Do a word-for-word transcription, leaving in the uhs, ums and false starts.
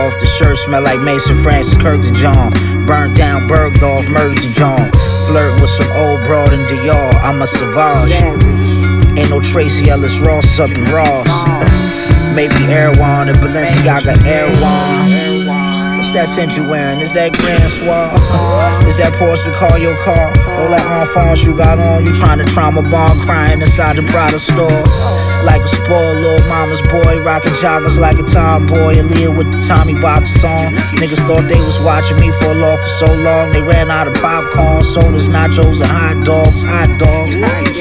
off. The shirt smell like Mason Francis, Kirk to John. Burnt down Bergdorf, murdered to John. Flirting with some old broad in Dior. I'm a savage. Ain't no Tracy Ellis Ross up in Ross. Maybe Erewhon and Balenciaga Erewhon. What's that scent you wearing? Is that Grand Soir? Is that Porsche call your car? All that enfants you got on, you trying to trauma bond, crying inside the Prada store. Like a spoiled little mama's boy, rocking joggers like a tomboy. Aaliyah with the Tommy boxes on. Niggas thought they was watching me fall off for so long. They ran out of popcorn, sodas, nachos, and hot dogs, hot dogs.